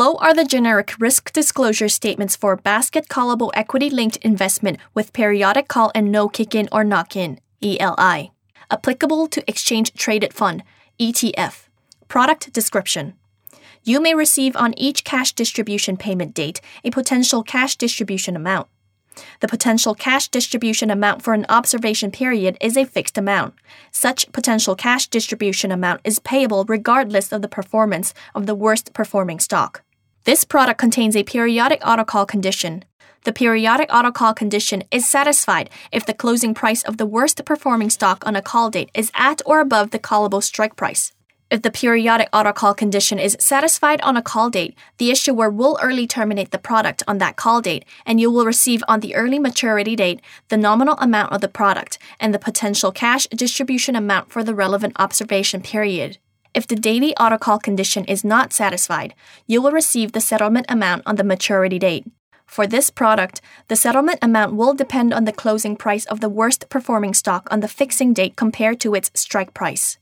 Below are the generic risk disclosure statements for basket callable equity-linked investment with periodic call and no kick-in or knock-in, ELI. Applicable to exchange-traded fund, ETF. Product description. You may receive on each cash distribution payment date a potential cash distribution amount. The potential cash distribution amount for an observation period is a fixed amount. Such potential cash distribution amount is payable regardless of the performance of the worst performing stock. This product contains a periodic autocall condition. The periodic autocall condition is satisfied if the closing price of the worst performing stock on a call date is at or above the callable strike price. If the periodic autocall condition is satisfied on a call date, the issuer will early terminate the product on that call date, and you will receive on the early maturity date the nominal amount of the product and the potential cash distribution amount for the relevant observation period. If the daily autocall condition is not satisfied, you will receive the settlement amount on the maturity date. For this product, the settlement amount will depend on the closing price of the worst performing stock on the fixing date compared to its strike price.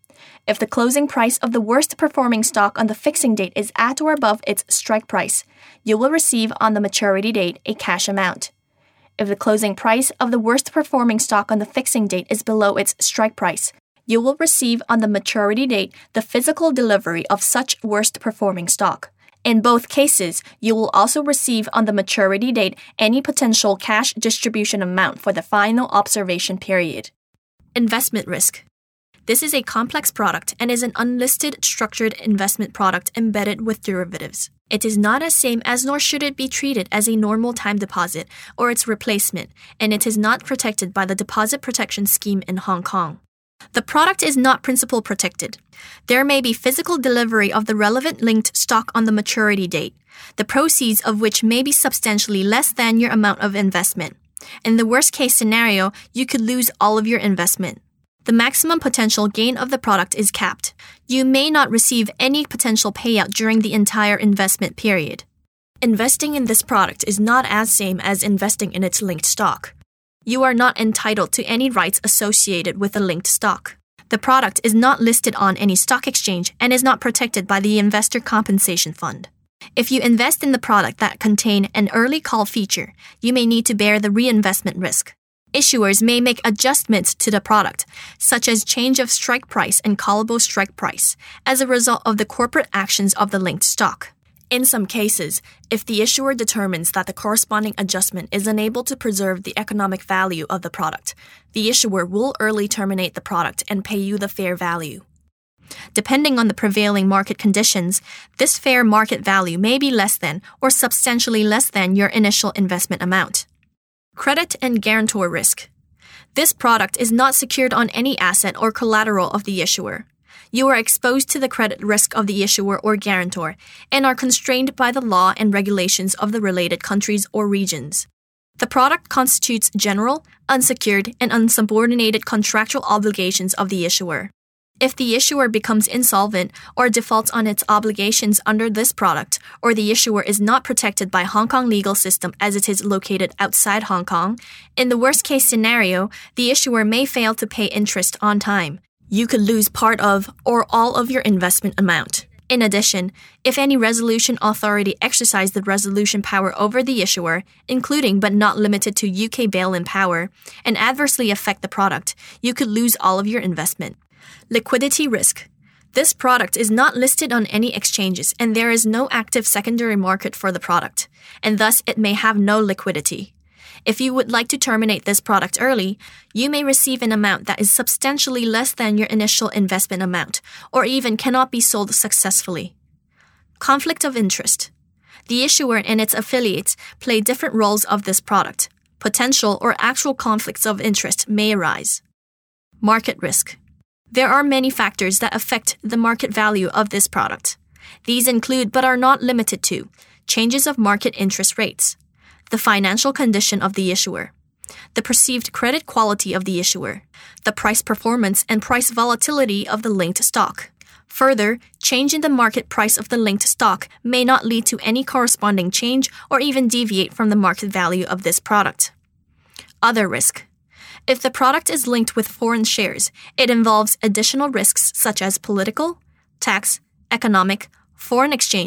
If the closing price of the worst performing stock on the fixing date is at or above its strike price, you will receive on the maturity date a cash amount. If the closing price of the worst performing stock on the fixing date is below its strike price, you will receive on the maturity date the physical delivery of such worst performing stock. In both cases, you will also receive on the maturity date any potential cash distribution amount for the final observation period. Investment risk. This is a complex product and is an unlisted structured investment product embedded with derivatives. It is not as same as nor should it be treated as a normal time deposit or its replacement, and it is not protected by the Deposit Protection Scheme in Hong Kong. The product is not principal protected. There may be physical delivery of the relevant linked stock on the maturity date, the proceeds of which may be substantially less than your amount of investment. In the worst case scenario, you could lose all of your investment. The maximum potential gain of the product is capped. You may not receive any potential payout during the entire investment period. Investing in this product is not as same as investing in its linked stock. You are not entitled to any rights associated with the linked stock. The product is not listed on any stock exchange and is not protected by the Investor Compensation Fund. If you invest in the product that contain an early call feature, you may need to bear the reinvestment risk. Issuers may make adjustments to the product, such as change of strike price and callable strike price, as a result of the corporate actions of the linked stock. In some cases, if the issuer determines that the corresponding adjustment is unable to preserve the economic value of the product, the issuer will early terminate the product and pay you the fair value. Depending on the prevailing market conditions, this fair market value may be less than or substantially less than your initial investment amount. Credit and guarantor risk. This product is not secured on any asset or collateral of the issuer. You are exposed to the credit risk of the issuer or guarantor and are constrained by the law and regulations of the related countries or regions. The product constitutes general, unsecured, and unsubordinated contractual obligations of the issuer. If the issuer becomes insolvent or defaults on its obligations under this product, or the issuer is not protected by Hong Kong legal system as it is located outside Hong Kong, in the worst-case scenario, the issuer may fail to pay interest on time. You could lose part of or all of your investment amount. In addition, if any resolution authority exercise the resolution power over the issuer, including but not limited to UK bail-in power, and adversely affect the product, you could lose all of your investment. Liquidity risk. This product is not listed on any exchanges and there is no active secondary market for the product, and thus it may have no liquidity. If you would like to terminate this product early, you may receive an amount that is substantially less than your initial investment amount, or even cannot be sold successfully. Conflict of interest. The issuer and its affiliates play different roles of this product. Potential or actual conflicts of interest may arise. Market risk. There are many factors that affect the market value of this product. These include, but are not limited to, changes of market interest rates, the financial condition of the issuer, the perceived credit quality of the issuer, the price performance and price volatility of the linked stock. Further, change in the market price of the linked stock may not lead to any corresponding change or even deviate from the market value of this product. Other risk. If the product is linked with foreign shares, it involves additional risks such as political, tax, economic, foreign exchange,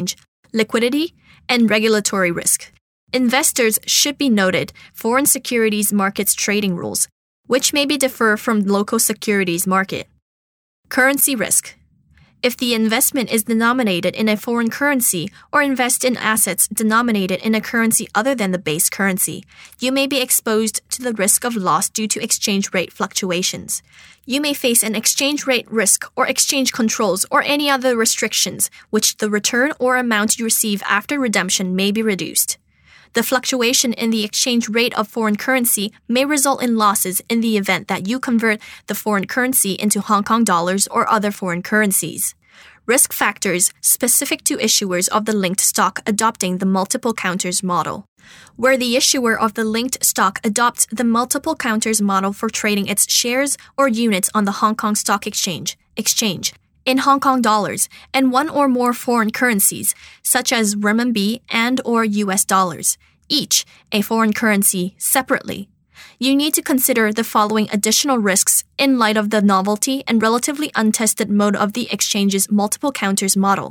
liquidity, and regulatory risk. Investors should be noted foreign securities markets trading rules, which may be differ from local securities market. Currency risk. If the investment is denominated in a foreign currency or invest in assets denominated in a currency other than the base currency, you may be exposed to the risk of loss due to exchange rate fluctuations. You may face an exchange rate risk or exchange controls or any other restrictions, which the return or amount you receive after redemption may be reduced. The fluctuation in the exchange rate of foreign currency may result in losses in the event that you convert the foreign currency into Hong Kong dollars or other foreign currencies. Risk factors specific to issuers of the linked stock adopting the multiple counters model. Where the issuer of the linked stock adopts the multiple counters model for trading its shares or units on the Hong Kong Stock Exchange in Hong Kong dollars and one or more foreign currencies, such as renminbi and or US dollars, each a foreign currency separately. You need to consider the following additional risks in light of the novelty and relatively untested mode of the exchange's multiple counters model.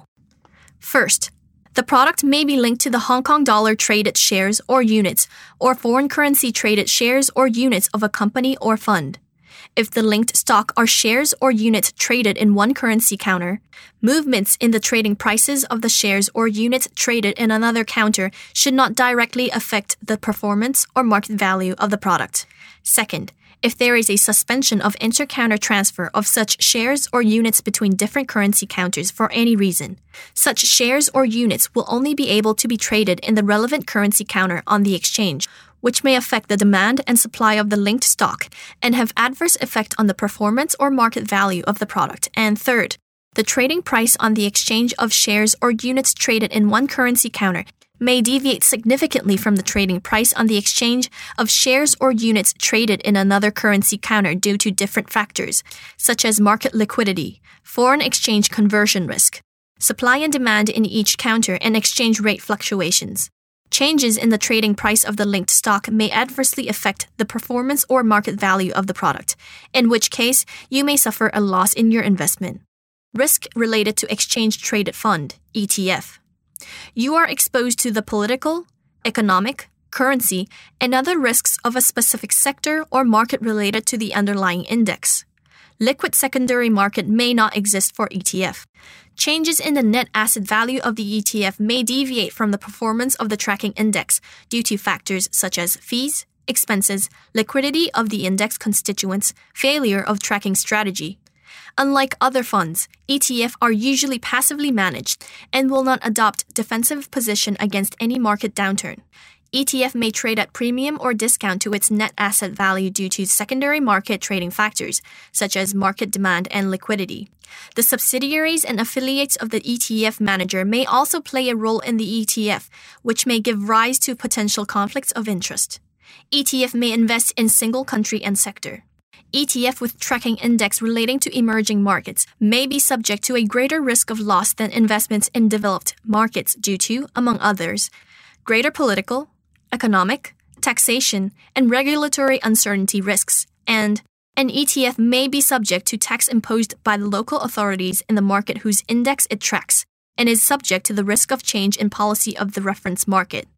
First, the product may be linked to the Hong Kong dollar traded shares or units or foreign currency traded shares or units of a company or fund. If the linked stock are shares or units traded in one currency counter, movements in the trading prices of the shares or units traded in another counter should not directly affect the performance or market value of the product. Second, if there is a suspension of inter-counter transfer of such shares or units between different currency counters for any reason, such shares or units will only be able to be traded in the relevant currency counter on the exchange, which may affect the demand and supply of the linked stock and have adverse effect on the performance or market value of the product. And third, the trading price on the exchange of shares or units traded in one currency counter may deviate significantly from the trading price on the exchange of shares or units traded in another currency counter due to different factors, such as market liquidity, foreign exchange conversion risk, supply and demand in each counter, and exchange rate fluctuations. Changes in the trading price of the linked stock may adversely affect the performance or market value of the product, in which case you may suffer a loss in your investment. Risk related to exchange-traded fund, ETF. You are exposed to the political, economic, currency, and other risks of a specific sector or market related to the underlying index. Liquid secondary market may not exist for ETF. Changes in the net asset value of the ETF may deviate from the performance of the tracking index due to factors such as fees, expenses, liquidity of the index constituents, failure of tracking strategy. Unlike other funds, ETF are usually passively managed and will not adopt defensive position against any market downturn. ETF may trade at premium or discount to its net asset value due to secondary market trading factors, such as market demand and liquidity. The subsidiaries and affiliates of the ETF manager may also play a role in the ETF, which may give rise to potential conflicts of interest. ETF may invest in single country and sector. ETF with tracking index relating to emerging markets may be subject to a greater risk of loss than investments in developed markets due to, among others, greater political, economic, taxation, and regulatory uncertainty risks, and an ETF may be subject to tax imposed by the local authorities in the market whose index it tracks, and is subject to the risk of change in policy of the reference market.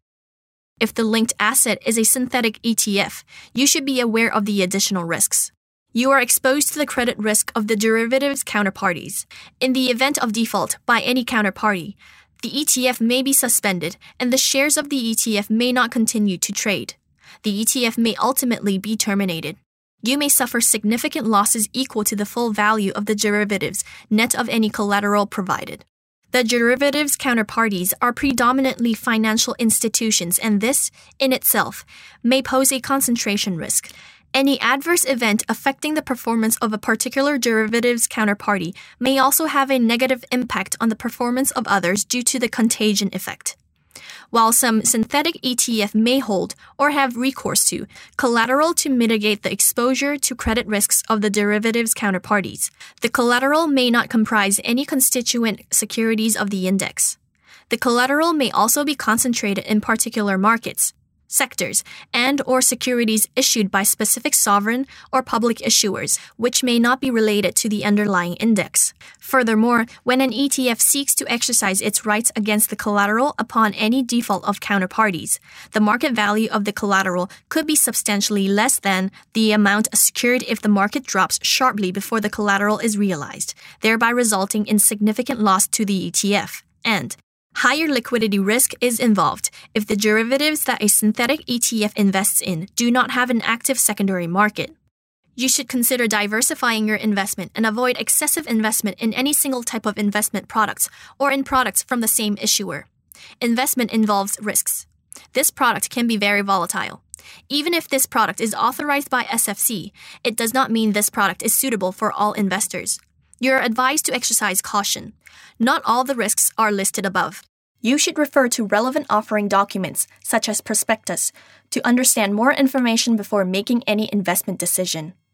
If the linked asset is a synthetic ETF, you should be aware of the additional risks. You are exposed to the credit risk of the derivatives counterparties. In the event of default by any counterparty, the ETF may be suspended and the shares of the ETF may not continue to trade. The ETF may ultimately be terminated. You may suffer significant losses equal to the full value of the derivatives, net of any collateral provided. The derivatives counterparties are predominantly financial institutions, and this, in itself, may pose a concentration risk. Any adverse event affecting the performance of a particular derivatives counterparty may also have a negative impact on the performance of others due to the contagion effect. While some synthetic ETF may hold or have recourse to collateral to mitigate the exposure to credit risks of the derivatives counterparties, the collateral may not comprise any constituent securities of the index. The collateral may also be concentrated in particular markets. sectors, and/or securities issued by specific sovereign or public issuers, which may not be related to the underlying index. Furthermore, when an ETF seeks to exercise its rights against the collateral upon any default of counterparties, the market value of the collateral could be substantially less than the amount secured if the market drops sharply before the collateral is realized, thereby resulting in significant loss to the ETF. And higher liquidity risk is involved if the derivatives that a synthetic ETF invests in do not have an active secondary market. You should consider diversifying your investment and avoid excessive investment in any single type of investment products or in products from the same issuer. Investment involves risks. This product can be very volatile. Even if this product is authorized by SFC, it does not mean this product is suitable for all investors. You are advised to exercise caution. Not all the risks are listed above. You should refer to relevant offering documents, such as prospectus, to understand more information before making any investment decision.